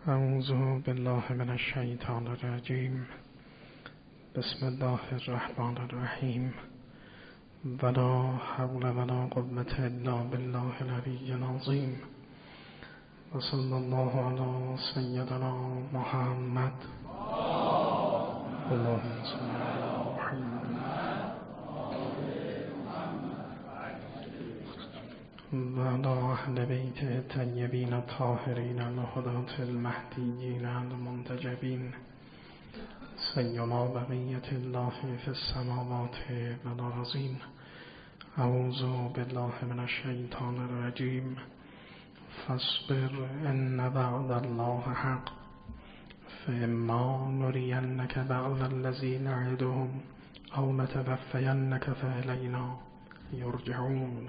اعوذ بالله من الشیطان الرجیم. بسم الله الرحمن الرحیم. ولا حول ولا قوة الا بالله العلی العظیم. و صلی الله علی سیدنا محمد. اللهم صل علی محمد و علی اهل بیت طیبین الطاهرین الهداة المهدیین المنتجبین سیما بقیة الله فی السماوات والارضین. اعوذ بالله من الشیطان الرجیم. فاصبر ان وعد الله حق فاما نرینک بعض الذی نعدهم او نتوفینک فالینا یرجعون.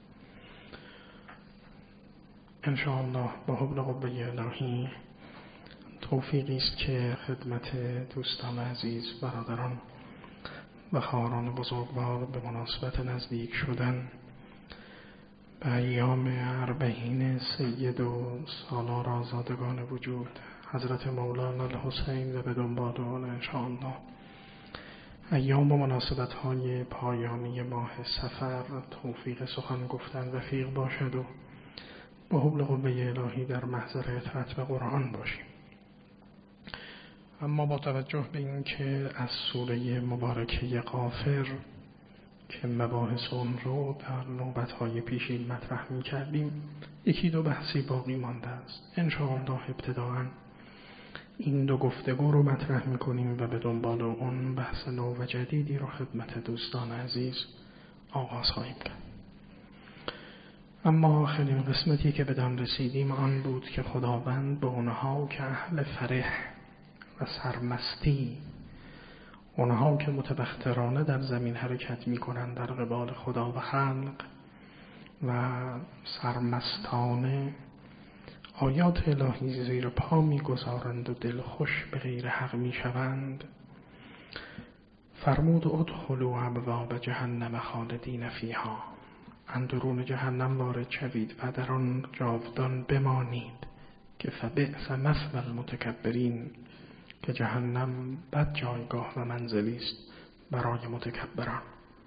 انشاءالله با حول قوه الهی توفیقی است که خدمت دوستان عزیز، برادران و خواهران بزرگوار به مناسبت نزدیک شدن به ایام اربعین سید و سالار آزادگان وجود حضرت مولانا الحسین و به دنبال آن انشاءالله ایام و مناسبت های پایانی ماه صفر توفیق سخن گفتن رفیق باشد و با حول قوه الهی در محضر اطاعت به قرآن باشیم. اما با توجه به این که از سوره مبارکه غافر که مباحث اون رو در نوبت‌های پیشین مطرح می‌کردیم، یکی دو بحثی باقی مانده است. انشاءالله ابتداءً این دو گفتگو رو مطرح می‌کنیم و به دنبال اون بحث نو و جدیدی رو خدمت دوستان عزیز آغاز خواهیم کرد. اما آخرین قسمتی که بدان رسیدیم آن بود که خداوند به اونها که اهل فرح و سرمستی، اونها که متبخترانه در زمین حرکت میکنند در قبال خدا و خلق و سرمستانه آیات الهی زیر پا میگذارند و دلخوش به غیر حق میشوند، فرمود ادخلوا ابواب جهنم خالدین فیها، اندرون جهنم وارد شوید و در آن جاودان بمانید که فبئس مثوی المتکبرین، که جهنم بد جایگاه و منزلی است برای متکبران.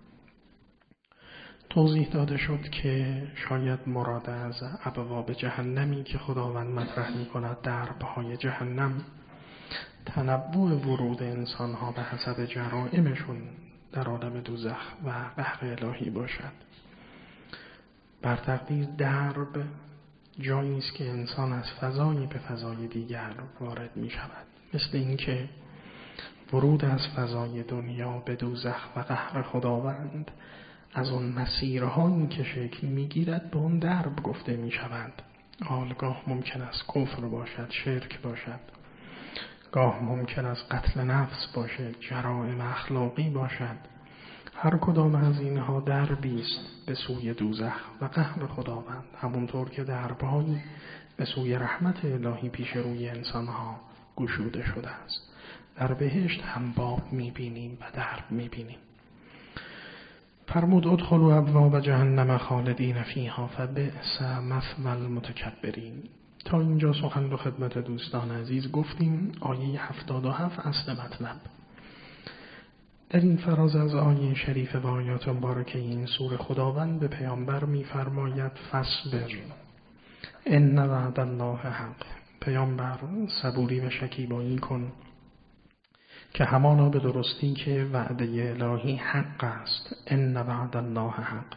توضیح داده شد که شاید مراد از ابواب جهنمی که خداوند مطرح می کند دربهای جهنم تنوع ورود انسانها به حسب جرائمشون در عالم دوزخ و قهر الهی باشد. بر تقدیر درب جایی است که انسان از فضایی به فضای دیگر وارد می شود، مثل اینکه ورود از فضای دنیا به دوزخ و قهر خداوند از اون مسیرهایی که شکل میگیرد به اون درب گفته می شود. گاه ممکن است کفر باشد، شرک باشد، گاه ممکن است قتل نفس باشد، جرائم اخلاقی باشد. هر کدام از اینها دربی است به سوی دوزخ و قهر خداوند، همونطور که دربهایی به سوی رحمت الهی پیش روی انسانها گشوده شده است. در بهشت هم باب میبینیم و درب میبینیم. فرمود ادخلوا ابواب جهنم خالدین فیها فبئس مثوی المتکبرین. تا اینجا سخن رو خدمت دوستان عزیز گفتیم. آیه 77 اصل مطلب. در این فراز از آیه شریف و آیات مبارکه این سوره خداوند به پیامبر می‌فرماید فاصبر ان وعد الله حق. پیامبر صبوری و شکیبایی کن که همانا به درستی که وعده الهی حق است. ان وعد الله حق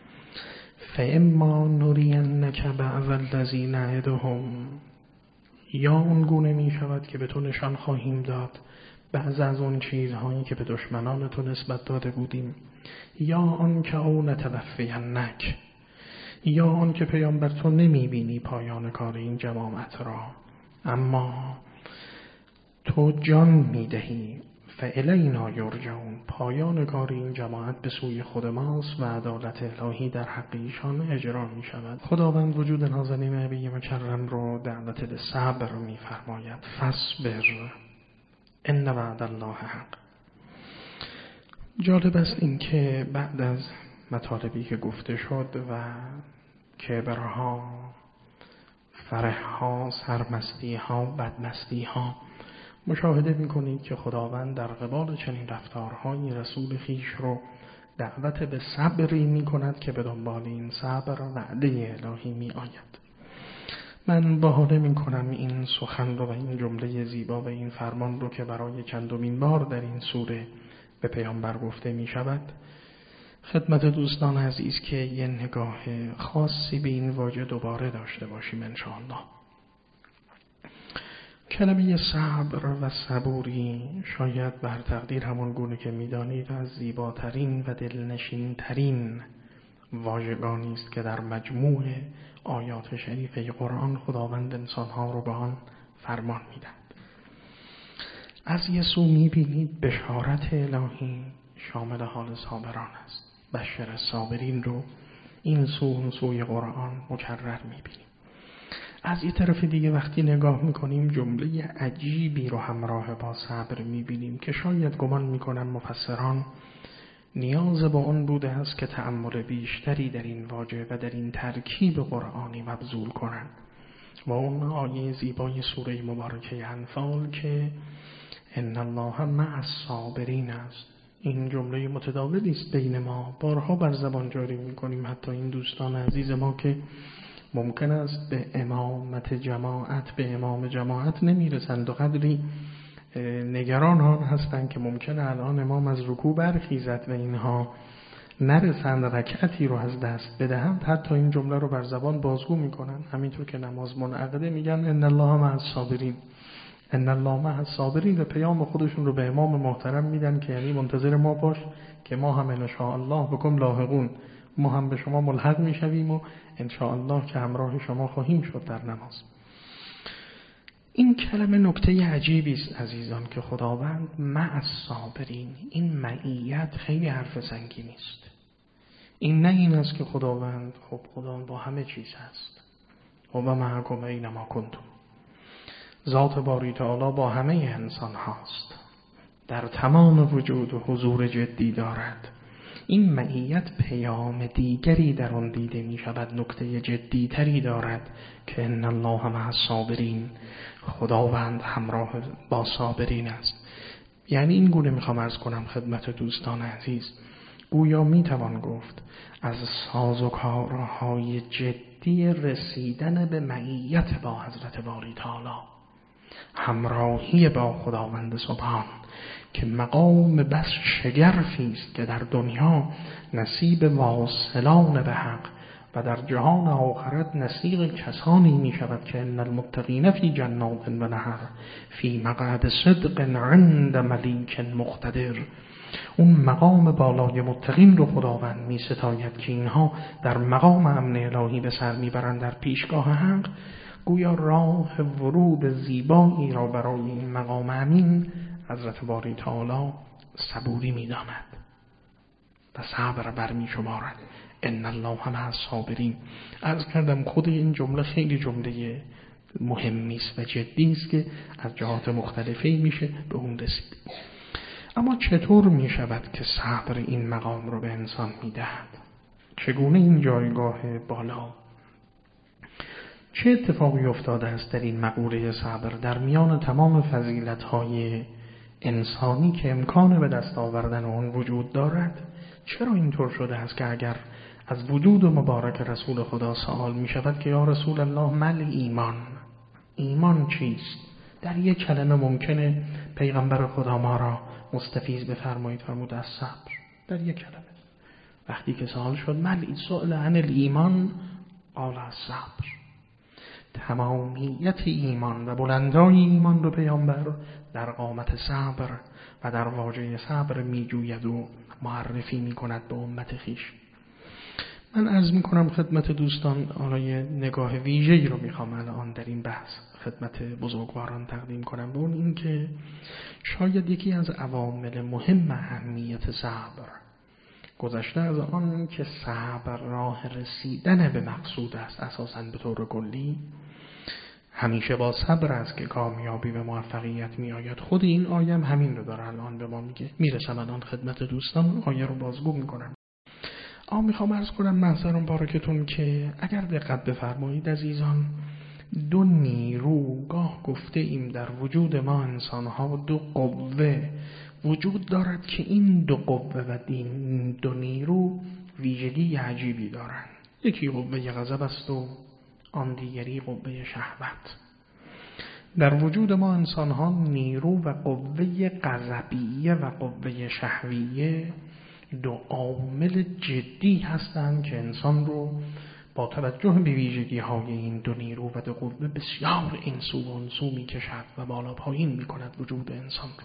فاما نرینک بعض الذی نعدهم، یا اون گونه می شود که به تو نشان خواهیم داد بعض از اون چیزهایی که به دشمنان تو نسبت داده بودیم، یا آن که او نتوفینک، یا آن که پیامبر تو نمی بینی پایان کار این جماعت را اما تو جان می دهی. فالینا یرجعون، پایان کار این جماعت به سوی خود ماست و عدالت الهی در حق ایشان اجرا می شود. خداوند وجود نازنین نبی مکرم رو دعوت به صبر می فرماید. فاصبر ان وعد الله حق. جالب است این که بعد از مطالبی که گفته شد و کبرها، فرح ها، سرمستی ها، بدمستی ها. مشاهده میکنید که خداوند در قبال چنین رفتارهای رسول خیش رو دعوت به صبری میکند که به دنبال این صبر وعده الهی می آید. من بهانه میکنم این سخن رو و این جمله زیبا و این فرمان رو که برای چندمین بار در این سوره به پیامبر گفته می شود خدمت دوستان عزیز که یه نگاه خاصی به این واژه دوباره داشته باشیم انشاءالله. کلمه صبر و صبوری شاید بر تقدیر همون گونه که میدانید از زیباترین و دلنشین ترین واژگانی است که در مجموع آیات شریفه قرآن خداوند انسانها رو به آن فرمان میدهد. از یه سو میبینید بشارت الهی شامل حال صابران است. بشر صابرین رو این سو اون سوی قرآن مکرر میبینیم. از یه طرف دیگه وقتی نگاه میکنیم جمله عجیبی رو همراه با صبر میبینیم که شاید گمان میکنم مفسران نیاز به اون بوده است که تأمل بیشتری در این واژه و در این ترکیب قرآنی مبذول کنند و اون آیه زیبای سوره مبارکه انفال که ان الله مع الصابرین است. این جمله متداولی است بین ما، بارها بر زبان جاری میکنیم. حتی این دوستان عزیز ما که ممکن است به امامت جماعت، به امام جماعت نمیرسند و قدری نگران آن هستند که ممکنه الان امام از رکوع برخیزد و اینها نرسند رکعتی رو از دست بدهند، حتی این جمله رو بر زبان بازگو میکنن. همینطور که نماز منعقده میگن ان الله مع الصابرین، ان الله مع الصابرین، و پیام خودشون رو به امام محترم میدن که یعنی منتظر ما باش که ما هم ان شاء الله بكم لاحقون، ما هم به شما ملحق میشویم و ان شاء الله که همراه شما خواهیم شد در نماز. این کلمه نکته عجیبی است عزیزان که خداوند مع الصابرین، این معیت خیلی حرف سنگینی است. این نه این است که خداوند خداوند با همه چیز هست و معکم اینما کنتم، ذات باری تعالی با همه انسان هاست، در تمام وجود و حضور جدی دارد. این معیت پیام دیگری در آن دیده می شود، نکته جدی تری دارد که ان الله مع الصابرین، خداوند همراه با صابرین است. یعنی این گونه میخوام عرض کنم خدمت دوستان عزیز، گویا میتوان گفت از سازوکارهای جدی رسیدن به معیت با حضرت باری تعالی، همراهی با خداوند سبحان، که مقام بس شگرفی است که در دنیا نصیب واصلان به حق و در جهان آخرت نصیب کسانی می شود که ان المتقین فی جنات و نهر فی مقعد صدق عند ملیک مقتدر. اون مقام بالای متقین رو خداوند می ستاید که اینها در مقام امن الهی به سر می برند در پیشگاه حق. گویا راه ورود زیبایی را برای این مقام امین حضرت باری تعالی صبوری می داند و صبر بر می شمارد. ان الله مع الصابرین. عرض کردم خود این جمله خیلی جمله مهمی است و جدی است که از جهات مختلفی میشه به اون رسید. اما چطور می شود که صبر این مقام رو به انسان می دهد؟ چگونه این جایگاه بالا؟ چه اتفاقی افتاده است در این مقوله صبر در میان تمام فضیلت‌های انسانی که امکان به دست آوردن اون وجود دارد؟ چرا اینطور شده است که اگر از وجود مبارک رسول خدا سوال می شود که یا رسول الله مل ایمان، ایمان چیست؟ در یک کلمه ممکنه پیغمبر خدا ما را مستفیض بفرمایید، فرمود از صبر. در یک کلمه وقتی که سوال شد مل سؤال عن الایمان قال از صبر. تمامیت ایمان و بلندای ایمان رو پیامبر در قامت صبر و در واژه صبر می جوید و معرفی می کند به امت خویش. من عرض می کنم خدمت دوستان، آنهای نگاه ویژه‌ای رو می خوام الان در این بحث خدمت بزرگواران تقدیم کنم، به اون این که شاید یکی از عوامل مهم اهمیت صبر، گذشته از آن که صبر راه رسیدن به مقصود است اساساً به طور کلی، همیشه با صبر است که کامیابی به موفقیت می آید. خود این آیه هم همین رو داره الان به ما میگه. میرسم الان خدمت دوستان، آیه رو بازگو میکنم. میخوام عرض کنم محضرم بارکتون که اگر دقت بفرمایید عزیزان، دو نیرو، گاه گفته ایم در وجود ما انسانها دو قوه وجود دارد که این دو قوه و این دو نیرو ویژگی عجیبی دارند. یکی قوه غضب است و آن دیگری قوه شهوت. در وجود ما انسانها نیرو و قوه غضبیه و قوه شهویه دو عامل جدی هستند که انسان رو با توجه به ویژگی های این دو نیرو و دو قوه بسیار این سو و اون سو می کشد و بالا پایین می کند وجود انسان رو.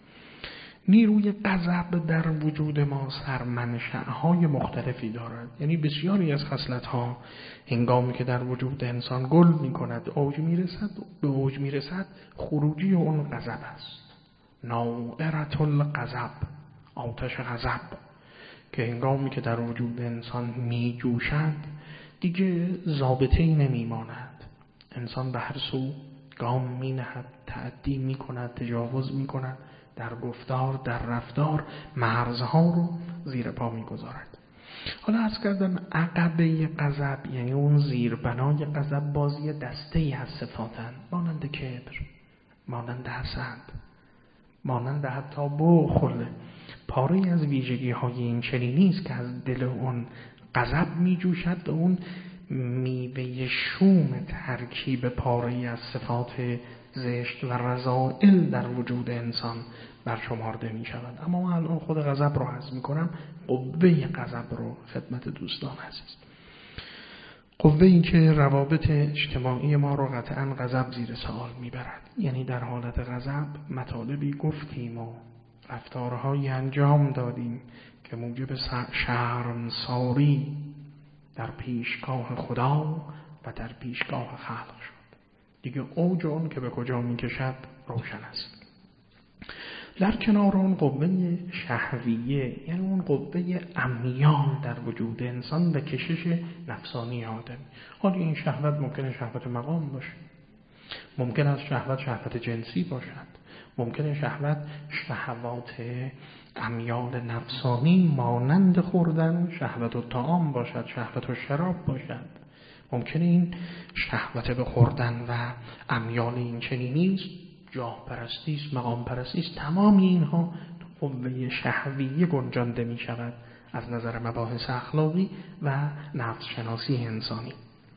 نیروی غضب در وجود ما سرمنشأهای مختلفی دارد. یعنی بسیاری از خصلت‌ها هنگامی که در وجود انسان گل می کند به اوج می رسد خروجی اون غضب است. نائرة الغضب، آتش غضب که هنگامی که در وجود انسان می جوشد دیگه ضابطه‌ای نمی ماند. انسان به هر سو گام می نهد، تعدی می کند، تجاوز می کند، در گفتار، در رفتار مرزها رو زیر پا می گذارد. حالا عرض کردم عقبه غضب یعنی اون زیربنای غضب بازی دسته‌ای از صفاتن، مانند کبر، مانند حسد، مانند حتی بخل. پاره از ویژگی های این چنینی است که از دل اون غضب می جوشد و اون میوه شوم ترکیب پاره از صفات زشت و رذائل در وجود انسان برشمارده می شود. اما من الان خود غضب رو عرض می کنم، قوه غضب رو خدمت دوستان عزیز. قوه‌ای که روابط اجتماعی ما رو قطعاً غضب زیر سوال می برد. یعنی در حالت غضب مطالبی گفتیم و رفتارهایی انجام دادیم که موجب شرمساری در پیشگاه خدا و در پیشگاه خلق شد. دیگه اوج اون که به کجا می کشد روشن است. در کنار اون قوه شهویه یعنی اون قوه عمیان در وجود انسان و کشش نفسانی آدم. حالا این شهوت ممکنه شهوت مقام باشه، ممکن است شهوت جنسی باشد، ممکنه شهوات عمیان نفسانی مانند خوردن شهوت الطعام باشد، شهوت الشراب باشد. ممکنه این شهوت به خوردن و عمیان این چنینی است، جاه پرستی است، مقام پرستی است. تمام اینها تو قوه شهویه گنجانده می شود از نظر مباحث اخلاقی و نفس شناسی انسانی.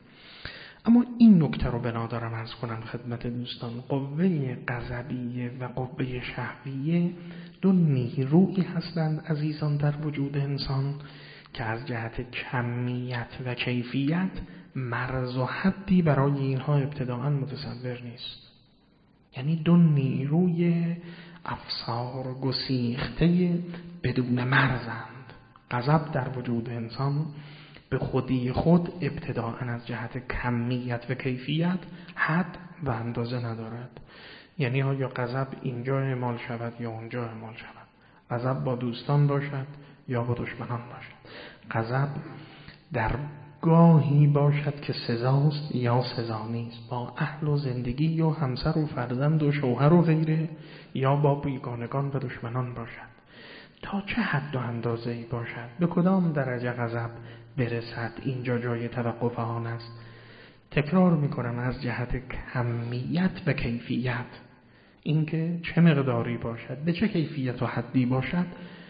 اما این نکته رو بنا دارم عرض کنم خدمت دوستان، قوه غضبیه و قوه شهویه دو نیرویی هستند عزیزان در وجود انسان که از جهت کمیت و کیفیت مرز و حدی برای اینها ابتداءً متصور نیست. یعنی دو نیروی افسار گسیخته بدون مرزند. غضب در وجود انسان به خودی خود ابتداءً از جهت کمیت و کیفیت حد و اندازه ندارد. یعنی یا غضب اینجا اعمال شود یا اونجا اعمال شود، غضب با دوستان باشد یا با دشمنان باشد، غضب در گاهی باشد که سزاست یا سزا نیست، با اهل و زندگی و همسر و فرزند و شوهر و غیره، یا با بیگانگان و دشمنان باشد. تا چه حد و اندازه‌ای باشد، به کدام درجه غضب برسد، اینجا جای توقف آن است. تکرار میکنم از جهت کمیت و کیفیت، اینکه چه مقداری باشد، به چه کیفیت و حدی باشد،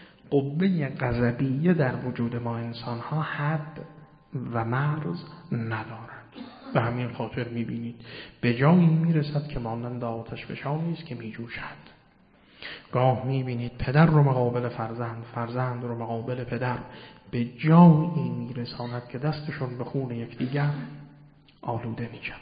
قوه غضبیه در وجود ما انسان‌ها حد و مرز ندارد. به همین خاطر میبینید به جایی میرسد که مانند آتش فشانی است که میجوشد. گاه میبینید پدر رو مقابل فرزند، فرزند رو مقابل پدر به جایی میرساند که دستشون به خون یکدیگر آلوده میشود.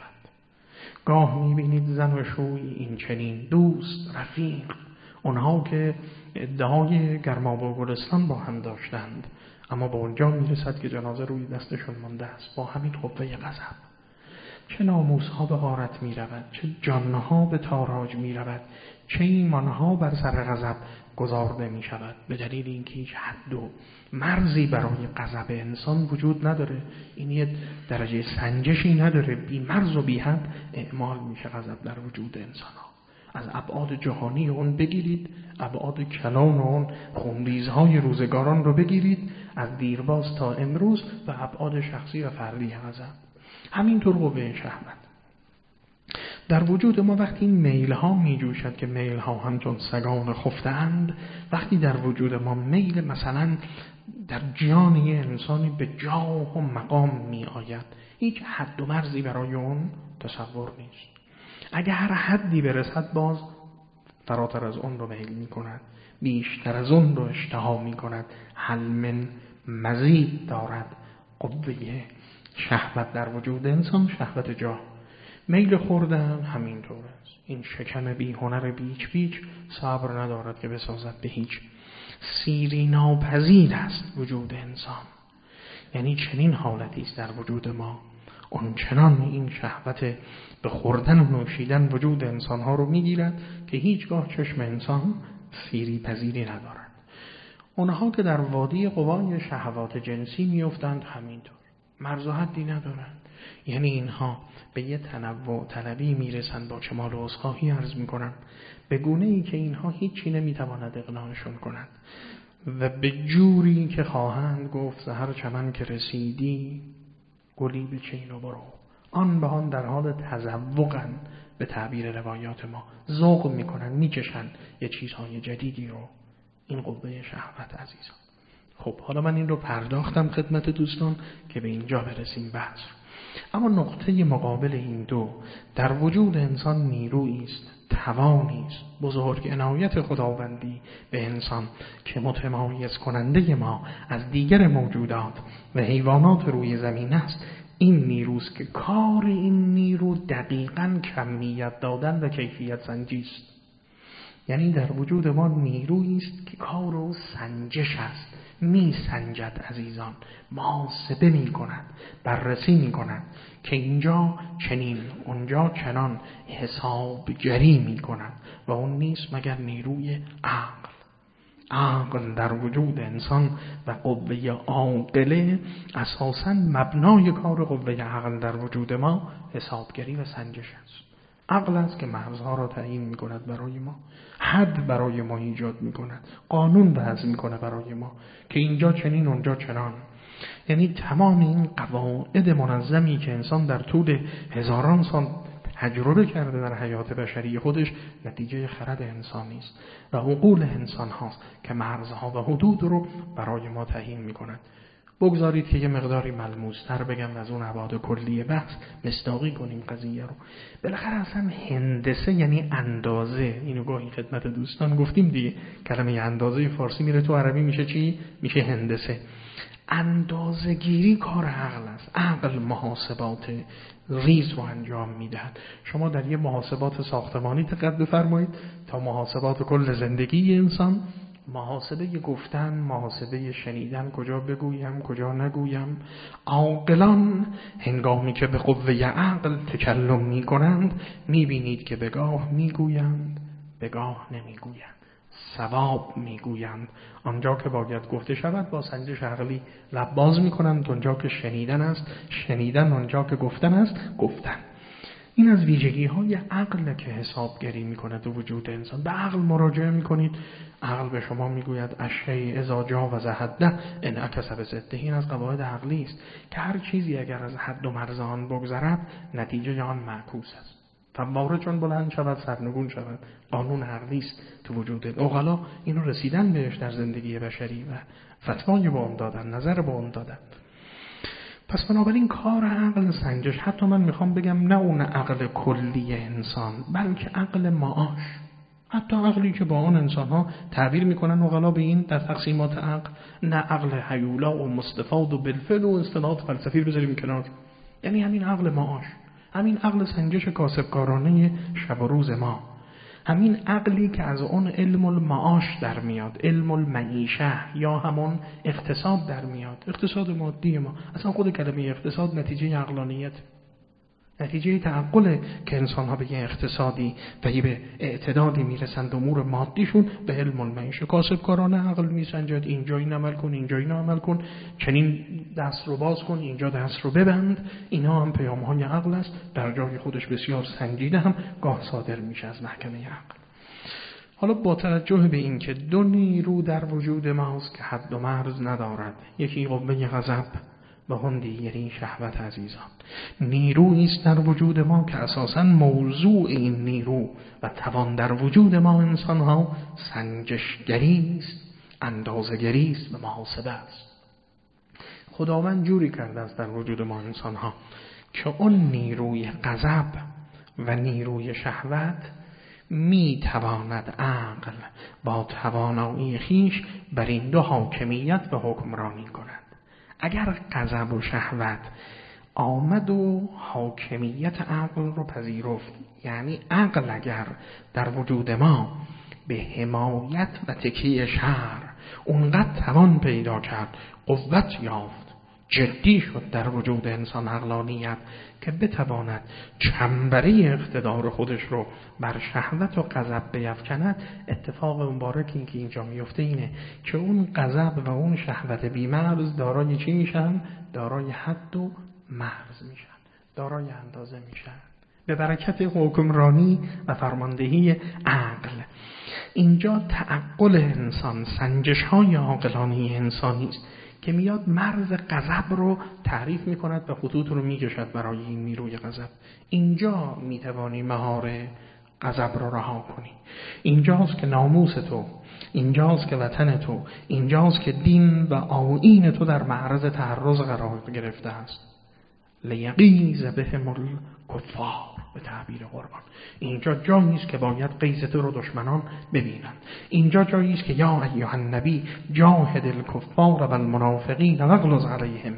گاه میبینید زن و شوی این چنین، دوست، رفیق، اونها که ادعای گرماب و گلستان با هم داشتند، اما به اونجا میرسد که جنازه روی دستشون مانده است با همین قوه غضب. چه ناموسها به غارت میرود، چه جانها به تاراج میرود، چه ایمانها بر سر غضب گذارده میشود، به دلیل اینکه هیچ حد و مرزی برای غضب انسان وجود نداره. این یه درجه سنجشی نداره، بی مرز و بی حد اعمال میشه غضب در وجود انسانها. از ابعاد جهانی اون بگیرید، ابعاد کلان اون خونریزهای روزگاران رو بگیرید، از دیرباز تا امروز، و ابعاد شخصی و فردی غضب. همینطور قوه شهوت. در وجود ما وقتی این میل ها می جوشد که میل ها همچون سگان خفته اند، وقتی در وجود ما میل مثلا در جان یه انسانی به جاه و مقام می آید، هیچ حد و مرزی برای اون تصور نیست. اگه هر حدی برسد باز فراتر از اون رو میل می کند، بیشتر از اون رو اشتها می کند. هل من مزید دارد قوه شهوت در وجود انسان، شهوت جاه. میل خوردن همینطور است. این شکم بی هنر بیچ بیچ صبر ندارد که بسازد به هیچ. سیری ناپذیر است وجود انسان. یعنی چنین حالتی است در وجود ما، اون چنان این شهوت به خوردن و نوشیدن وجود انسانها رو میگیرد که هیچگاه چشم انسان سیری پذیری ندارد. اونها که در وادی قوای شهوات جنسی میافتند همینطور مرز و حدی ندارند. یعنی اینها به یه تنوع طلبی میرسند، با کمال و عذرخواهی عرض میکنم، به گونه‌ای که اینها هیچی نمیتواند اقناعشون کند و به جوری که خواهند گفت زهر چمن که رسیدی گلی به چین و برو. آن به آن در حال تذوقن، به تعبیر روایات ما ذوق میکنن، میچشن یه چیزهای جدیدی رو. این قوه شهوت عزیزان. خب حالا من این رو پرداختم خدمت دوستان که به اینجا برسیم بحث. اما نقطه مقابل این دو، در وجود انسان نیرویی است، توانی است بزرگ عنایت خداوندی به انسان که متمایز کننده ما از دیگر موجودات و حیوانات روی زمین است. این نیروست که کار این نیرو دقیقاً کمیت دادن و کیفیت سنجی است. یعنی در وجود ما نیرویی است که کار او سنجش است، می سنجد عزیزان، محاسبه می کند، بررسی می کند که اینجا چنین اونجا چنان، حسابگری می کند و اون نیست مگر نیروی عقل. عقل در وجود انسان و قوه عاقله اساساً مبنای کار قوه عقل در وجود ما حسابگری و سنجش است. عقل است که مرزها را تعیین می کند برای ما، حد برای ما ایجاد می کند، قانون وضع می کند برای ما که اینجا چنین اونجا چنان. یعنی تمام این قواعد منظمی که انسان در طول هزاران سال تجربه کرده در حیات بشری خودش نتیجه خرد انسانی است و عقول انسان هاست که مرزها و حدود رو برای ما تعیین می کند. بگذارید که یه مقداری ملموس‌تر بگم از اون ابعاد کلی بحث، مصداقی کنیم قضیه رو. بالاخره اصلا هندسه یعنی اندازه. اینو گاهی خدمت دوستان گفتیم دیگه، کلمه اندازه فارسی میره تو عربی میشه چی؟ میشه هندسه. اندازه گیری کار عقل است. عقل محاسبات ریز رو انجام میدهد. شما در یه محاسبات ساختمانی دقت بفرمایید تا محاسبات کل زندگی انسان، محاسبه گفتن، محاسبه شنیدن، کجا بگویم کجا نگویم. عاقلان هنگامی که به قوه عقل تکلم می کنند می بینید که بگاه می گویند بگاه نمی گویند، صواب می گویند. آنجا که باید گفته شود با سنجش عقلی لب باز می کنند، آنجا که شنیدن است شنیدن، آنجا که گفتن است گفتن. این از ویژگی های عقل که حسابگری میکنه تو وجود انسان. به عقل مراجعه میکنید، عقل به شما میگوید الشیء اذا جاوز حده انعکس بضده. این از قواعد عقلی است که هر چیزی اگر از حد و مرز آن بگذرد نتیجه آن معکوس است. فواره چون بلند شود سرنگون شود. قانون عقلی است تو وجود. عقلا اینو رسیدن بهش در زندگی بشری و فتوای با اون دادن، نظر با اون دادن. پس بنابراین کار عقل سنجش، حتی من میخوام بگم نه اون عقل کلی انسان بلکه عقل معاش، حتی عقلی که با اون انسان ها تعبیر میکنن عقلا به این در تقسیمات عقل، نه عقل هیولا و مستفاد و بالفعل و اصطلاحات فلسفی بذاریم کنار. یعنی همین عقل معاش، همین عقل سنجش کاسبکارانه شب و روز ما، همین عقلی که از اون علم المعاش در میاد، علم المعیشه یا همون اقتصاد در میاد، اقتصاد مادی ما. اصلا خود کلمه اقتصاد نتیجه عقلانیت، نتیجه تعقل که انسان ها به یه اقتصادی و یه به اعتدادی میرسند، امور مادیشون به علم المعیشه. کاسبکارانه عقل میسنجد، اینجا این عمل کن، اینجا این عمل کن، چنین دست رو باز کن، اینجا دست رو ببند. اینا هم پیام های عقل است، در جای خودش بسیار سنجیده هم گاه صادر میشه از محکمه عقل. حالا با توجه به این که دو نیرو در وجود ماست که حد و مرز ندارد، یکی قوه غضب و هم دیگری شهوت عزیزان. نیرویی است در وجود ما که اساساً موضوع این نیرو و توان در وجود ما انسان ها سنجشگری است، اندازه‌گری است و محاسبه است. خداوند جوری کرده است در وجود ما انسان ها که اون نیروی غضب و نیروی شهوت می تواند عقل با توانایی خیش بر این دو حاکمیت و حکمرانی کند. اگر غضب و شهوت آمد و حاکمیت عقل رو پذیرفت، یعنی عقل اگر در وجود ما به حمایت و تکیه شر اونقدر توان پیدا کرد، قوت یافت، جدی شد در وجود انسان عقلانیت که بتواند چنبره اقتدار خودش رو بر شهوت و غضب بیفکند، اتفاق مبارکی که اینجا میفته اینه که اون غضب و اون شهوت بی‌مرز دارای چی میشن؟ دارای حد و مرز میشن، دارای اندازه میشن، به برکت حکمرانی و فرماندهی عقل. اینجا تعقل انسان، سنجش های عاقلانه انسانی است که میاد مرز غضب رو تعریف میکند و خطوط رو میکشد برای این نیروی غضب. اینجا میتوانی مهار غضب رو رها کنی. اینجاست که ناموس تو، اینجاست که وطن تو، اینجاست که دین و آیین تو در معرض تعرض قرار گرفته است. لیغیظ بهم الکفار به تعبیر قرآن. اینجا جایی است که باید غیظ تو رو دشمنان ببینند. اینجا جایی است که یا ایها النبی جاهد الکفار و المنافقین واغلظ علیهم.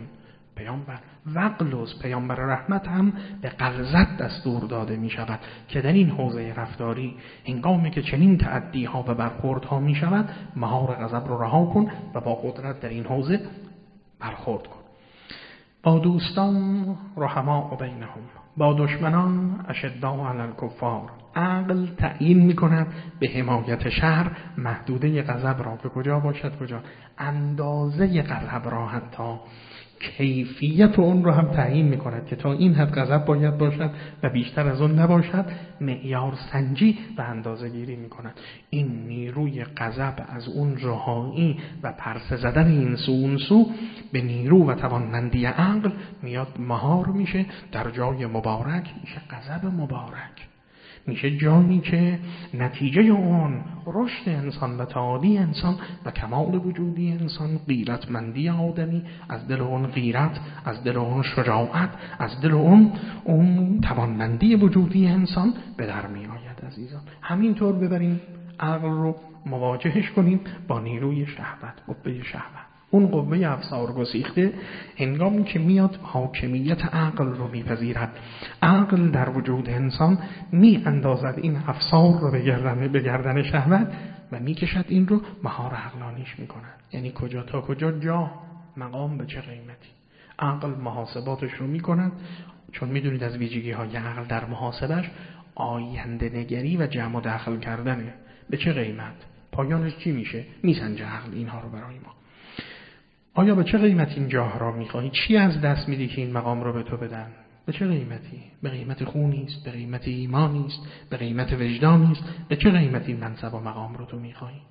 پیامبر رحمت هم به غلظت دستور داده می شود که در این حوزه رفتاری هنگامی که چنین تعدی ها و برخورد ها می شود، مهار غضب رو رها کن و با قدرت در این حوزه برخورد کن. با دوستان رحماء بینهم، با دشمنان اشداء علی الکفار. عقل تعیین میکند به حمایت شر محدوده غضب را که کجا باشد، کجا اندازه غضب را، حتی کیفیت اون رو هم تعیین میکند که تا این حد غضب باید باشد و بیشتر از اون نباشد. معیار سنجی و اندازه گیری میکند. این نیروی غضب از اون رهایی و پرسه زدن این سو اون سو به نیرو و توانمندی عقل میاد مهار میشه، در جای مبارک میشه غضب مبارک، میشه جایی که نتیجه اون رشد انسان و تعالی انسان و کمال وجودی انسان، غیرتمندی آدمی، از دل اون غیرت، از دل اون شجاعت، از دل اون توانمندی وجودی انسان به در می آید. عزیزان همینطور ببریم عقل رو مواجهش کنیم با نیروی شهوت، قوه شهوت. اون قوه افسار گسیخته هنگامی که میاد حاکمیت عقل رو میپذیرد، عقل در وجود انسان می اندازد این افسار رو به گردن شهوت و میکشد این رو مهار عقلانیش میکند. یعنی کجا تا کجا، جا، مقام، به چه قیمتی. عقل محاسباتش رو میکند، چون میدونید از ویژگی های عقل در محاسبش آینده نگری و جمع و دخل کردنه. به چه قیمت، پایانش چی میشه، میسنجه عقل اینها رو برای ما. آیا به چه قیمت این جاه را میخواهی؟ چی از دست میدی که این مقام را به تو بدن؟ به چه قیمتی؟ به قیمت خونی است، به قیمت ایمانی است، به قیمت وجدانی است. به چه قیمت این منصب و مقام رو تو میخواهی؟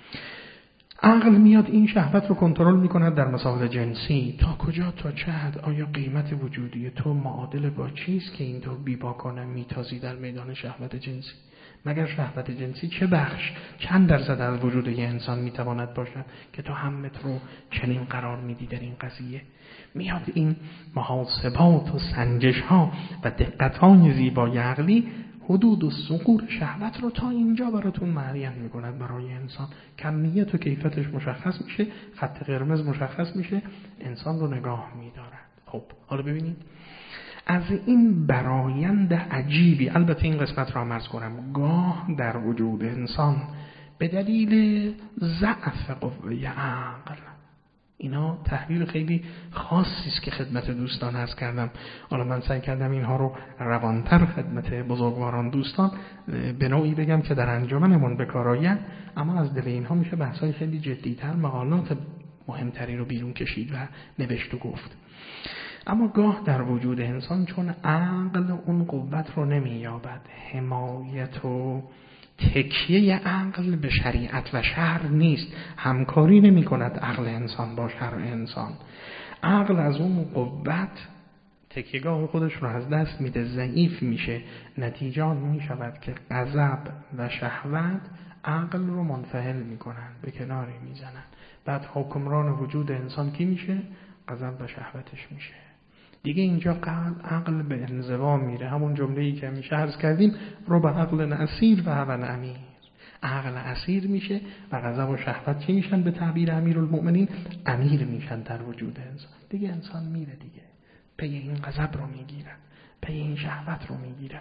عقل میاد این شهوت رو کنترل میکند در مسائل جنسی. تا کجا، تا چه حد؟ آیا قیمت وجودی تو معادل با چیست که این تو بی‌با کنه میتازی در میدان شهوت جنسی؟ مگر شهوت جنسی چه بخش، چند درصد از وجود یه انسان میتواند باشد که تو همت رو چنین قرار میدی در این قضیه؟ میاد این محاسبات و سنجش ها و دقت های زیبای عقلی حدود و ثغور شهوت رو تا اینجا براتون معین میکند برای انسان. کمیت و کیفیتش مشخص میشه، خط قرمز مشخص میشه، انسان رو نگاه میدارد. خب حالا ببینید از این برایند عجیبی، البته این قسمت را عرض کنم، گاه در وجود انسان به دلیل ضعف قوه عقل، اینا تحلیل خیلی خاصی است که خدمت دوستان عرض کردم. حالا من سعی کردم اینها رو روانتر خدمت بزرگواران دوستان به نوعی بگم که در انجمنمون به کار آید، اما از دل اینها میشه بحث‌های خیلی جدی‌تر، مقالات مهمتری رو بیرون کشید و نوشت و گفت. اما گاه در وجود انسان چون عقل اون قوت رو نمی‌یابد، حمایت و تکیه عقل به شریعت و شرع نیست، همکاری نمی کند عقل انسان با شرع انسان. عقل از اون قوت تکیهگاه خودش رو از دست میده، ضعیف میشه. نتیجه آن میشود که غضب و شهوت عقل رو منفعل میکنن، به کناری میزنن. بعد حکمران وجود انسان کی میشه؟ غضب و شهوتش میشه. دیگه اینجا عقل به انزوا میره. همون جمله‌ای که همیشه عرض کردیم، رو به عقل اسیر و هوى امیر. عقل اسیر میشه و غضب و شهوت چی میشن؟ به تعبیر امیرالمؤمنین امیر میشن در وجود انسان. دیگه انسان میره دیگه، پی این غضب رو میگیرن، پی این شهوت رو میگیرن.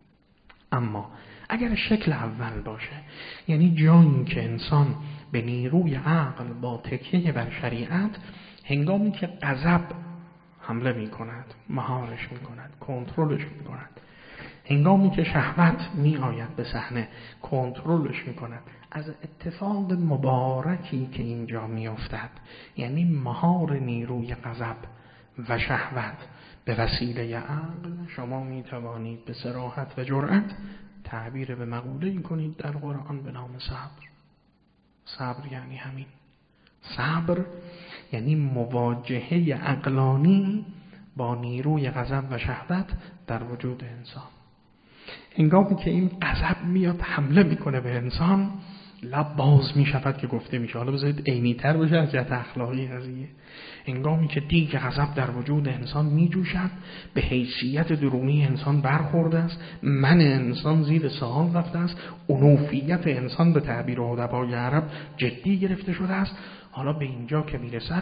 اما اگر شکل اول باشه، یعنی جایی که انسان به نیروی عقل با تکیه بر شریعت، هنگامی که غضب حمله میکند، مهارش میکند، کنترلش میکند، هنگامی که شهوت می آید به صحنه، کنترلش میکند، از اتفاق مبارکی که اینجا میافتد، یعنی مهار نیروی غضب و شهوت به وسیله عقل، شما می توانید به صراحت و جرأت تعبیر به مقوله‌ای کنید در قرآن به نام صبر. صبر یعنی همین. صبر یعنی مواجهه عقلانی با نیروی غضب و شهوت در وجود انسان. هنگامی که این غضب میاد حمله میکنه به انسان، لب باز میشود که گفته میشه. حالا بذارید عینی‌تر بشه از جهت اخلاقی قضیه. هنگامی که دیگ غضب در وجود انسان میجوشد، به حیثیت درونی انسان برخورده است، من انسان زیر سوال رفته است، انوفیت انسان به تعبیر ادبای عرب جدی گرفته شده است. حالا به اینجا که میرسد،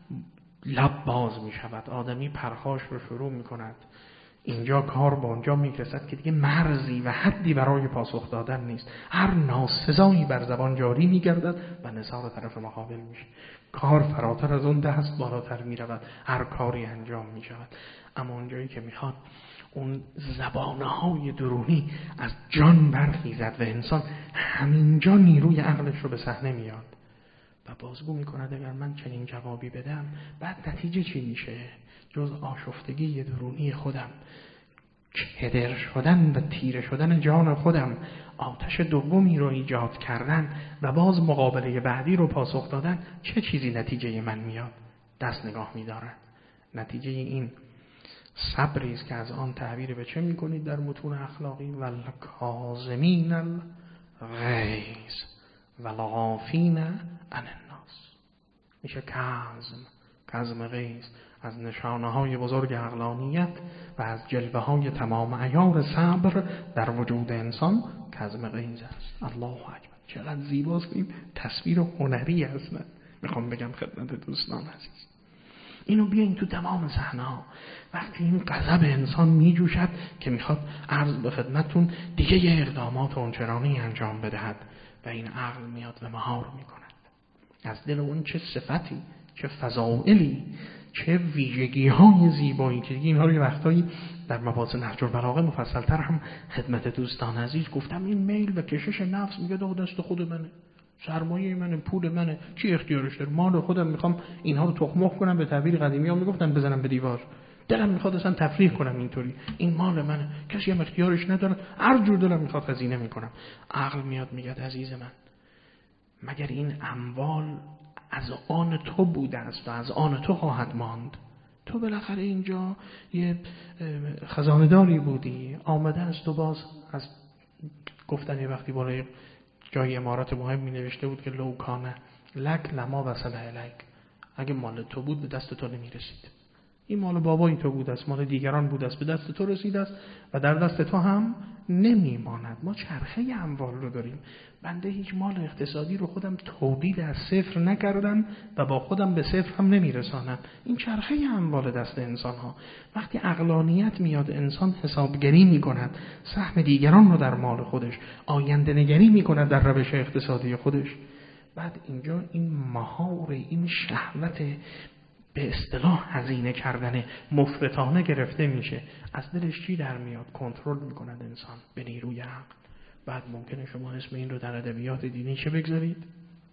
لب باز میشود، آدمی پرخاش رو شروع میکند. اینجا کار با اونجا میرسد که دیگه مرزی و حدی برای پاسخ دادن نیست. هر ناسزایی بر زبان جاری میگردد و نثار طرف مقابل میشه. کار فراتر از اون دست بالاتر میرود، هر کاری انجام میشود. اما اونجایی که میخواد اون زبانهای درونی از جان برخیزد و انسان همینجا نیروی عقلش رو به صحنه میاد و بازگو میکند اگر من چنین جوابی بدم بعد نتیجه چی میشه؟ جز آشفتگی درونی خودم، کدر شدن و تیره شدن جان خودم، آتش دومی رو ایجاد کردن و باز مقابله بعدی رو پاسخ دادن، چه چیزی نتیجه من میاد؟ دست نگاه میدارن. نتیجه این صبری است که از آن تعبیر به چه میکنید در متون اخلاقی؟ والکاظمین الغیظ والعافین عن الناس. میشه کظم غیظ از نشانه‌های بزرگ عقلانیت و از جلوه‌های تمام عیار صبر در وجود انسان کظم غیظ است. الله اکبر، چقدر زیباست این تصویر هنری است. من میخوام بگم خدمت دوستان عزیز، اینو بیاین تو تمام صحنه‌ها. وقتی این غضب انسان میجوشد که میخواد عرض به خدمتتون دیگه یه اقدامات اونچنانی انجام بدهد و این عقل میاد و مهار میکند از دل اون چه صفتی، چه فضائلی، چه ویژگی‌های زیبایی که اینها رو یه وقتایی در مباحث نهج البلاغه مفصل‌تر هم خدمت دوستان عزیز گفتم. این میل و کشش نفس میگه دست خود منه، سرمایه منه، پول منه، چی اختیارش داره؟ مال خودم میخوام اینها رو تخمخ کنم، به تعبیر قدیمی ها میگفتن بزنم به دیوار. دلم میخواد اصلا تفریح کنم اینطوری، این مال منه، کسی هم اختیارش نداره، هر جور دلم میخواد خزینه میکنم. عقل میاد میگه عزیز من، مگر این اموال از آن تو بوده است و از آن تو خواهد ماند؟ تو بالاخره اینجا یه خزانه‌داری بودی، آمده است و باز از گفتن یه وقتی بالای جای امارات مهمی نوشته بود که لو کانه لک لما وصل الیک، اگه مال تو بود به دست تو نمیرسید. این مال بابای تو بود است، مال دیگران بود است، به دست تو رسید است و در دست تو هم نمیماند. ما چرخه اموال رو داریم. بنده هیچ مال اقتصادی رو خودم تولید از صفر نکردم و با خودم به صفر هم نمیرسانم. این چرخه اموال دست انسان ها. وقتی عقلانیت میاد، انسان حسابگری میکند سهم دیگران رو در مال خودش، آینده نگری میکند در روش اقتصادی خودش. بعد اینجا این مهار، این شهوت به اصطلاح هزینه کردن مفرطانه گرفته میشه. از دلش چی در میاد؟ کنترل میکند انسان به نیروی عقل. بعد ممکنه شما اسم این رو در ادبیات دینی چه بگذارید؟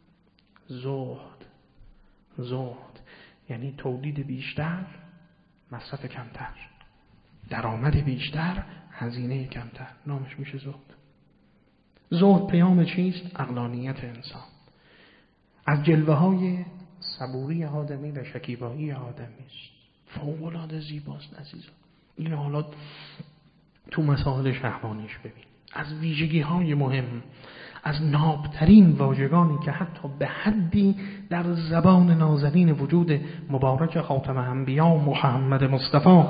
زهد یعنی تولید بیشتر، مصرف کمتر، درآمد بیشتر، هزینه کمتر، نامش میشه زهد. زهد پیام چیست؟ عقلانیت انسان. از جلوه های صبوری آدمی و شکیبایی آدمی است. فوق‌العاده زیباست عزیزان. این حالا تو مسائل شهوانیش ببین، از ویژگی‌های مهم، از نابترین واژگانی که حتی به حدی در زبان نازنین وجود مبارک خاتم انبیا محمد مصطفی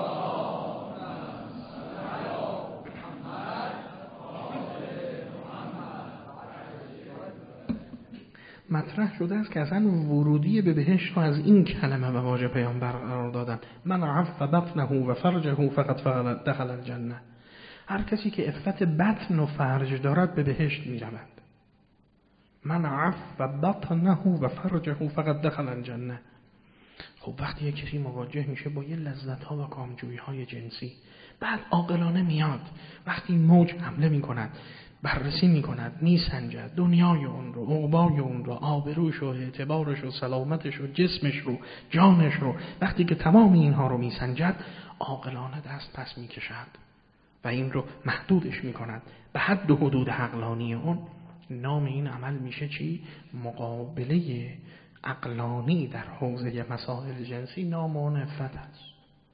مطرح شده است که اصلا ورودی به بهشت رو از این کلمه و واژه پیامبر قرار دادن. من عف بطنه و فرجه فقط دخل الجنه. هر کسی که عفت بطن و فرج دارد به بهشت می رود. من عف بطنه و فرجه فقط دخل الجنه. خب وقتی یک کسی مواجه میشه با یه لذت‌ها و کامجویی‌های جنسی، بعد عاقلانه میاد وقتی موج حمله میکند، بررسی میکند، میسنجد دنیای اون رو، عقبای اون رو، آبروش و اعتبارش و سلامتش و جسمش رو، جانش رو، وقتی که تمام اینها رو میسنجد، عاقلانه دست پس میکشد و این رو محدودش میکند به حد و حدود عقلانی اون. نام این عمل میشه چی؟ مقابله عقلانی در حوزه مسائل جنسی. نام اون عفت است.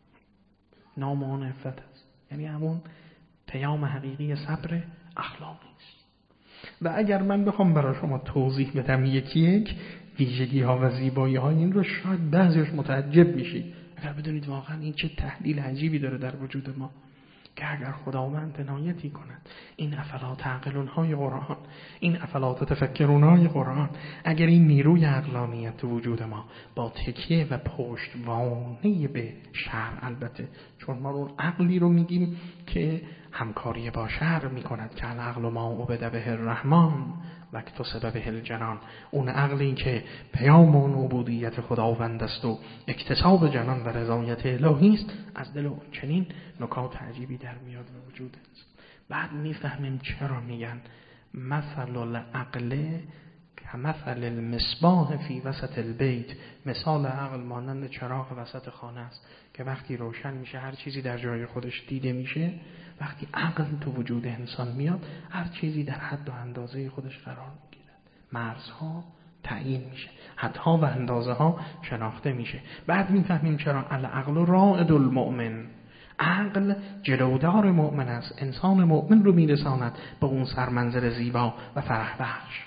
نام اون عفت است، یعنی همون پیام حقیقی صبر اخلاقی است. و اگر من بخوام برای شما توضیح بدم یکی یک ویژگی ها و زیبایی های این رو، شاید بعضیش متعجب میشید اگر بدونید واقعا این چه تحلیل عجیبی داره در وجود ما، که اگر خداوند عنایتی کند این افلا تعقلون های قرآن، این افلا تفکرون های قرآن، اگر این نیروی عقلانیت تو وجود ما با تکیه و پشتوانه به شرع، البته چون ما اون عقلی رو میگیم که همکاری با شرع میکند که العقل ما عبد به الرحمن و اکتسب به الجنان، اون عقلی که پیام اون عبودیت خداوند است و اکتساب جنان و رضایت الهی است، از دل اون چنین نکات عجیبی در میاد به وجود است. بعد میفهمیم چرا میگن مثل العقل کمثل المصباح فی وسط البیت. مثال عقل مانند چراغ وسط خانه است که وقتی روشن میشه هر چیزی در جای خودش دیده میشه. وقتی عقل تو وجود انسان میاد هر چیزی در حد و اندازه خودش قرار میگیره، مرزها تعیین میشه، حدها و اندازه ها شناخته میشه. بعد میفهمیم چرا العقل رائد المؤمن، عقل جلودار مؤمن است، انسان مؤمن رو میرساند به اون سرمنزل زیبا و فرح بخش.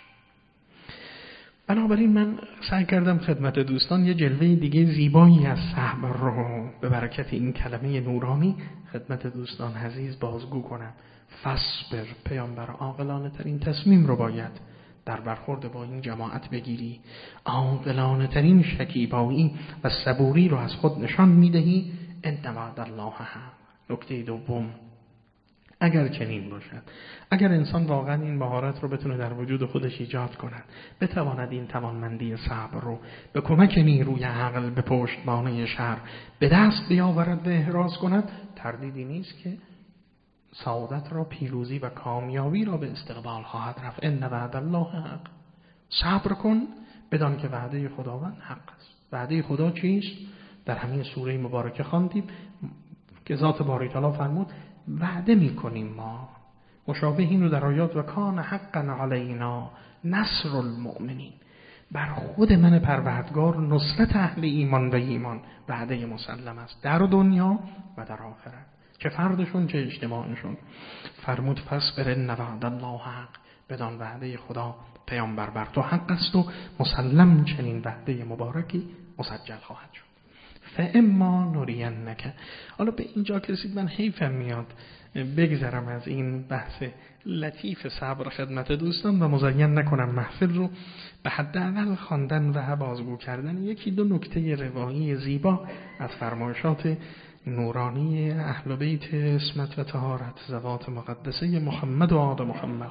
بنابراین من سعی کردم خدمت دوستان یه جلوه دیگه زیبایی از صبر رو به برکت این کلمه نورانی خدمت دوستان عزیز بازگو کنم. فصبر، پیامبر عاقلانه ترین تصمیم رو باید در برخورد با این جماعت بگیری، عاقلانه ترین شکیبایی و صبوری رو از خود نشان میدهی. ان وعد الله حق. نکته دوم، اگر چنین باشد، اگر انسان واقعا این مهارت رو بتونه در وجود خودش ایجاد کند، بتواند این توانمندی صبر رو به کمک نیروی عقل به پشتوانه شرع به دست بیاورد و احراز کند، تردیدی نیست که سعادت را، پیروزی و کامیابی را به استقبال خواهد رفت. ان وعد الله حق. صبر کن بدان که وعده خداوند حق است. وعده خدا چیست؟ در همین سوره مبارکه خواندیم که ذات باری تعالی فرمود وعده میکنیم ما مشابه این رو در آیات و کان حقا علینا نصر المؤمنین. بر خود من پروردگار نصرت اهل ایمان و ایمان وعده مسلم است در دنیا و در آخرت، چه فردشون چه اجتماعشون. فرمود فصبر ان وعد الله حق. بدان وعده خدا پیامبر بر تو حق است و مسلم چنین وعده مبارکی مسجل خواهد شد. فاما نرینک. حالا به اینجا که رسید من حیفم میاد بگذرم از این بحث لطیف صبر خدمت دوستان و مزین نکنم محفل رو به حداقل خواندن و بازگو کردن یکی دو نکته روایی زیبا از فرمایشات نورانی اهل بیت عصمت و طهارت ذوات مقدسه محمد و آل محمد.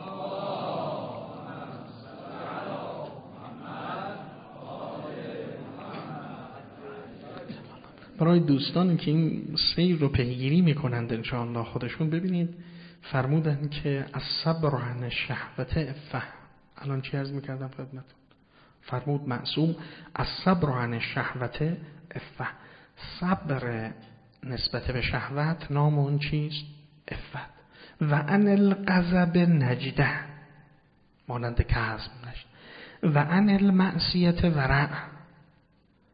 برای دوستانی که این سیر رو پیگیری میکنند انشاءالله خودشون ببینید فرمودن که الصبر عن الشهوة عفة. الان چی عرض میکردم خدمتتون؟ فرمود معصوم الصبر عن الشهوة عفة. صبر نسبت به شهوت نام اون چیست؟ عفت. و عن الغضب نجده، مانند کظم نجد. و عن المعصیت ورع،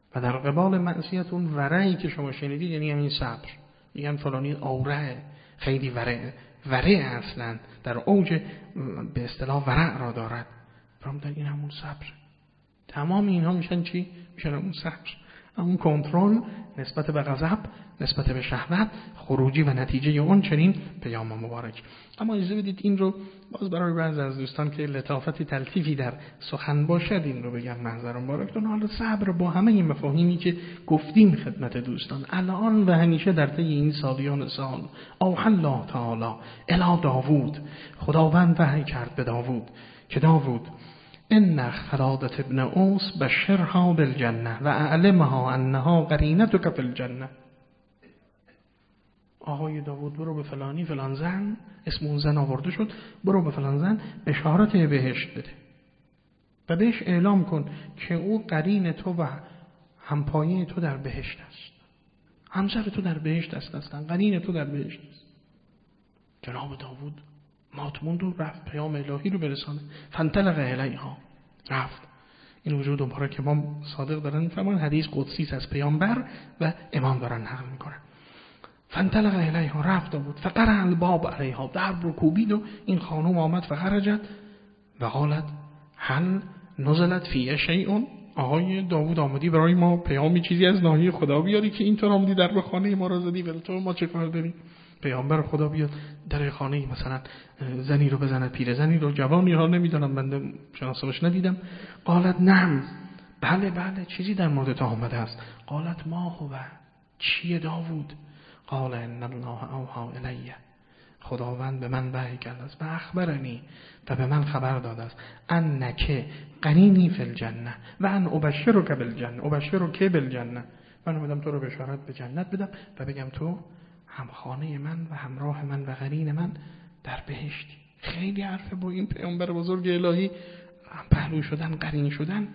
و در قبال معصیت اون ورعی که شما شنیدید یعنی همین صبر. میگن فلانی اورعه، خیلی ورعه. ورع اصلا در اوج به اصطلاح ورع را دارد. فرامدن این همون صبر. تمام اینها میشن چی؟ میشن همون صبر. همون کنترل نسبت به غضب، نسبت به شهوت، خروجی و نتیجه اون چنین پیام مبارک. اما اجازه بدید این رو باز برای بعضی از دوستان که لطافتی تلطیفی در سخن باشد این رو بگم محضر مبارکتون. حالا صبر با همه این مفاهیمی که گفتیم خدمت دوستان الان و همیشه در طی این سالیان سال اوحی الله تعالی الی داوود، خداوند وحی کرد به داوود که داوود ان خلادة ابن اوس بشرها بالجنه و اعلمها انها قرینتک فی الجنه. آقای داوود برو به فلانی فلان زن، اسم اون زن آورده شد، برو به فلان زن بشارت بهشت بده و بهش اعلام کن که او قرین تو و همپایه تو در بهشت است، همسر تو در بهشت است، اصلا قرین تو در بهشت است. جناب داوود ماتموند و رفت پیام الهی رو برسانه. فانطلق الیها، رفت. این وجود مبارک که امام صادق دارن میفرمان حدیث قدسی است از پیامبر و امام دارن نقل میکنن. فانطلق الیها، رفت داوود فقرع الباب علیها، درب رو کوبید و این خانم آمد فخرجت و قالت هل نزلت فی شیء. آقای داوود آمدی برای ما پیامی چیزی از ناحیه خدا بیاری که اینطور آمدی در به خانه ما را زدی؟ ولی تو ما چه کار داریم؟ پیامبر خدا بیاد در خانه مثلا زنی رو بزند، پیر زنی رو، جوانی ها نمیدونم بنده شناسمش ندیدم. قالت نعم، بله بله چیزی در مورد تو آمده است. قالت ما هو، چیه داوود؟ قال ان الله اوحی الی، خداوند به من وحی کرده است و اخبرنی و به من خبر داده است انک قرینی فی الجنه و ان ابشرک بالجنه، ابشرک بالجنه، من اومدم تو رو بشارت به جنت بدم و بگم تو همخانه من و همراه من و قرین من در بهشتی. خیلی حرفه با این پیامبر بزرگ الهی پهلو شدن، قرین شدن.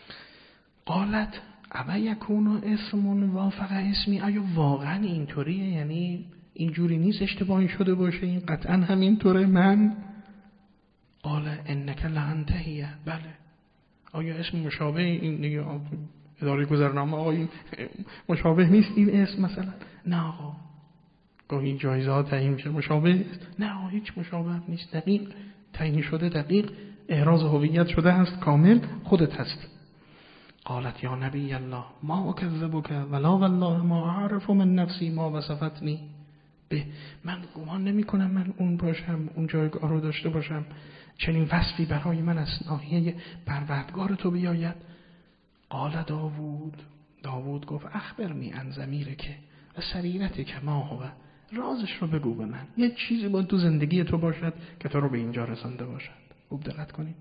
قالت ابا یکون اسم وافق اسمی، آیا واقعا اینطوریه؟ یعنی اینجوری نیست اشتباهی شده باشه، این قطعا همینطوره من؟ قال انک لانتهیه، بله. آیا اسم مشابه این دیگه اداره گذرنامه آقا این مشابه نیست این اسم مثلا؟ نه آقا، گاهی جایزه ها تعیین میشه مشابه، نه هیچ مشابه نیست، دقیق تعیین شده، دقیق احراز هویت شده است، کامل خودت هست. قالت یا نبی الله ما اکذبک ولا والله ما اعرف من نفسی ما وصفتنی به، من گمان نمی کنم من اون باشم، اون جایگاه رو داشته باشم، چنین وصفی برای من از ناحیه پروردگار تو بیاید. قال داوود گفت اخبرنی عن ضمیرک و سریرتک ما هو، رازش رو بگو به من، یه چیزی باید تو زندگی تو باشد که تو رو به اینجا رسانده باشد. خوب دقت کنید.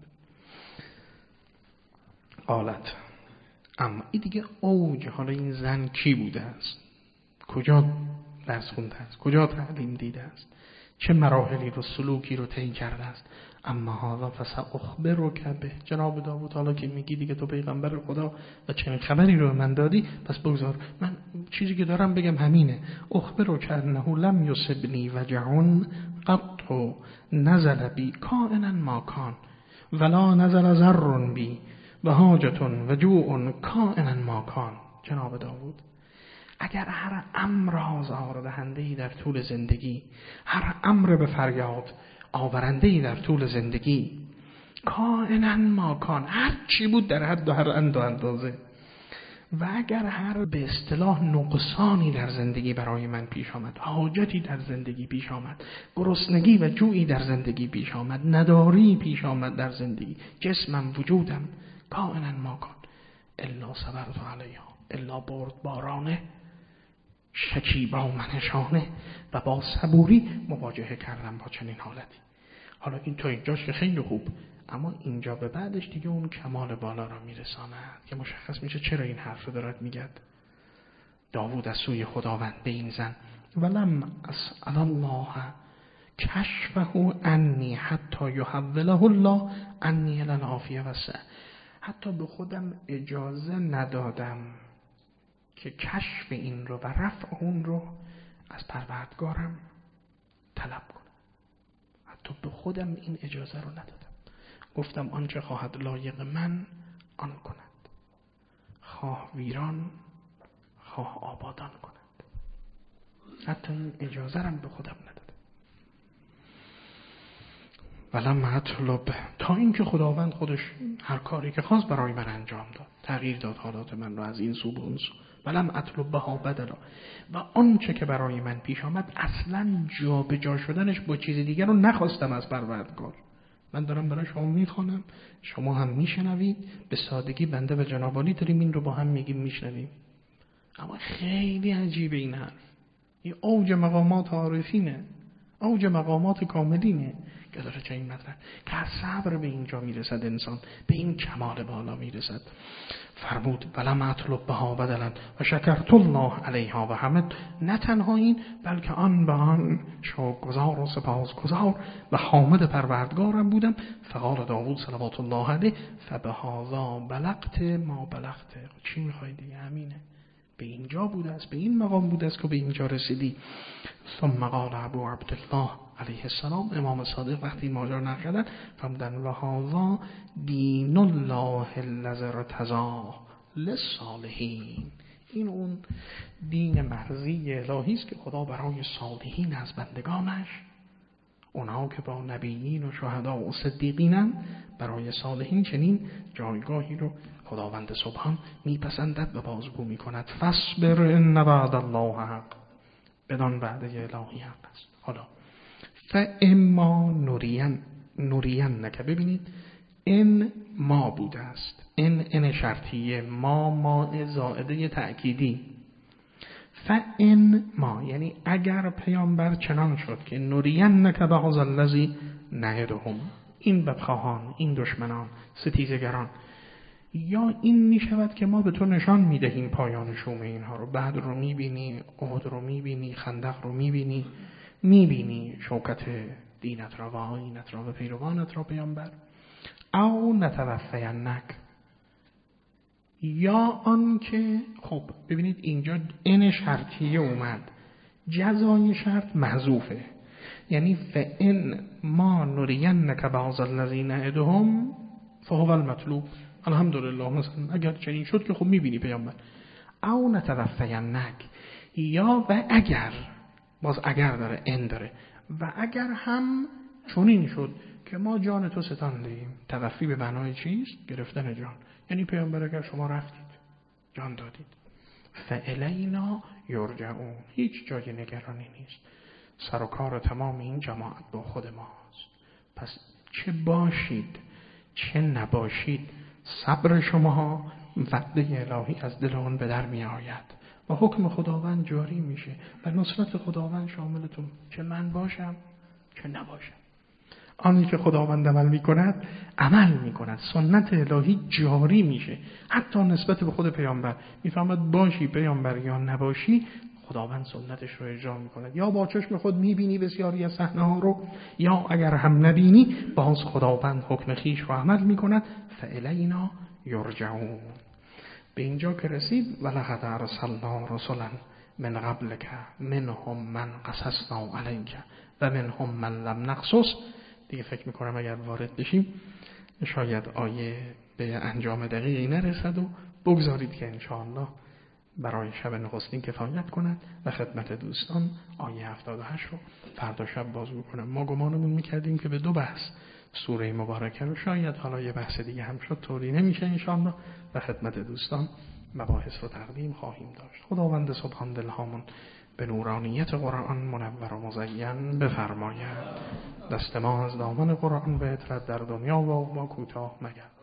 قالت اما این دیگه اوج، حالا این زن کی بوده است، کجا درس خونده است، کجا تعلیم دیده است، چه مراحلی رو، سلوکی رو طی کرده است. اما هذا فساخبرک به، جناب داوود حالا که میگی دیگه تو پیغمبر خدا و چنین خبری رو من دادی، پس بگذار من چیزی که دارم بگم همینه. اخبرک انه لم یصبنی وجع قط نزل بی کائنا ما کان ولا نزل ضر بی و حاجت و جوع کائنا ما کان. جناب داوود اگر هر امر آزار دهنده‌ای در طول زندگی، هر امر به فریاد آورنده‌ای در طول زندگی، کائنا ما کان، هر چی بود در حد و هر اندازه، و اگر هر به اصطلاح نقصانی در زندگی برای من پیش آمد، حاجتی در زندگی پیش آمد، گرسنگی و جوعی در زندگی پیش آمد، نداری پیش آمد در زندگی، جسمم وجودم کائنا ما کان الا صبرت علیها، الا بارانه شکیبا و منشانه و با صبوری مواجهه کردم با چنین حالتی. حالا این تا اینجاش که خیلی خوب، اما اینجا به بعدش دیگه اون کمال بالا را میرساند که مشخص میشه چرا این حرف رو دارد میگد داوود از سوی خداوند به این زن. ولم اسأل الله کشفه انی حتی یحوله الله انی للعافیه و سعه، حتی به خودم اجازه ندادم که کشف این رو و رفع اون رو از پروردگارم طلب کنم، حتی به خودم این اجازه رو ندادم. گفتم آنچه خواهد لایق من آن کند، خواه ویران خواه آبادان کند. حتی این اجازه رم به خودم نداده. ولم اطلب، تا اینکه خداوند خودش هر کاری که خواست برای من انجام داد، تغییر داد حالات من رو از این سو به اون سو. ولم اطلب بها بدلا، و آنچه که برای من پیش آمد اصلا جا به جا شدنش با چیز دیگر رو نخواستم از پروردگار. من دارم برای شما میخوانم، شما هم میشنوید، به سادگی بنده و جناب عالی داریم این رو با هم میگیم میشنویم. اما خیلی عجیبه این حرف. این اوج مقامات عارفینه، اوج مقامات کاملینه که داره چه این مطرح که از صبر به اینجا میرسد انسان، به این کمال بالا میرسد. فرمود ولم اطلب بها بدلا و شکرت الله علیها و حمد، نه تنها این بلکه آن به آن شکرگزار و سپاسگزار و حامد پروردگارم بودم. فقال داوود صلوات الله علیه فبهذا بلغت ما بلغت. چی میخوای دیگه؟ همینه، به اینجا بوده است، به این مقام بوده است که به اینجا رسیدی. ثم قال ابو عبدالله علیه السلام، امام صادق وقتی ماجرا نقل کردن فرمودن و هذا دین الله الذی ارتضی للصالحین، این اون دین مرضی الهی است که خدا برای صالحین از بندگانش، اونها که با نبیین و شهدا و صدیقینن، برای صالحین چنین جایگاهی رو خداوند سبحان میپسندد و بازگو میکند. فاصبر ان وعد الله حق، بدان وعده الهی حق است. حالا فاما نورین نکه، ببینید ان ما بوده است، ان شرطیه، ما زائده تأکیدی. فان ما یعنی اگر پیامبر چنان شد که نورین نکه بعض الذی نعدهم، این بدخواهان، این دشمنان، ستیزگران، یا این می شود که ما به تو نشان می دهیم پایان شوم اینها رو. بدر رو می بینی، احد رو می بینی، خندق رو می بینی، می بینی شوکت دینت را و آیینت را و پیروانت را پیامبر. او نتوفینک، یا آن که، خب ببینید اینجا ان شرطیه اومد، جزای شرط محذوفه، یعنی فان ما نرینک بعض الذین نعدهم فهو المطلوب. الحمدلله، مثلا اگر چنین شد که خب میبینی پیامبر. او نتوفینک، یا و اگر، باز اگر داره، ان داره، و اگر هم چنین شد که ما جان تو ستاندیم. توفی به معنای چیست؟ گرفتن جان، یعنی پیامبر اگر شما رفتید جان دادید، فالینا یرجعون، هیچ جای نگرانی نیست، سر و کار تمام این جماعت با خود ماست. پس چه باشید چه نباشید، صبر شما وعده الهی از دل آن به در می آید و حکم خداوند جاری میشه و نصرت خداوند شاملتون، چه من باشم چه نباشم. آنی که خداوند عمل میکند عمل میکند، سنت الهی جاری میشه، حتی نسبت به خود پیامبر میفهمد باشی پیامبر یا نباشی، خداوند سنتش رو اجرا میکند. یا با چشم خود میبینی بسیاری از صحنه ها رو، یا اگر هم نبینی باز خداوند حکم خیش رو عمل میکند. فالینا یرجعون. به اینجا که رسید ولقد ارسلنا رسلا من قبلک منهم من قصصنا علیک و منهم من لم نقصص. دیگه فکر میکنم اگر وارد بشیم شاید آیه به انجام دقیقی نرسد و بگذارید که انشاءالله برای شب نخستین کفایت کند و خدمت دوستان آیه 78 رو فردا شب بازگو کنم. ما گمانمون میکردیم که به 2 بحث سوره مبارکه رو، شاید حالا یه بحث دیگه هم شد، طوری نمیشه انشاءالله، و خدمت دوستان مباحث رو تقدیم خواهیم داشت. خداوند سبحان دلهامون به نورانیت قرآن منور و مزین بفرماید. دست ما از دامن قرآن به عطرت در دنیا و ما کوتاه مگرد.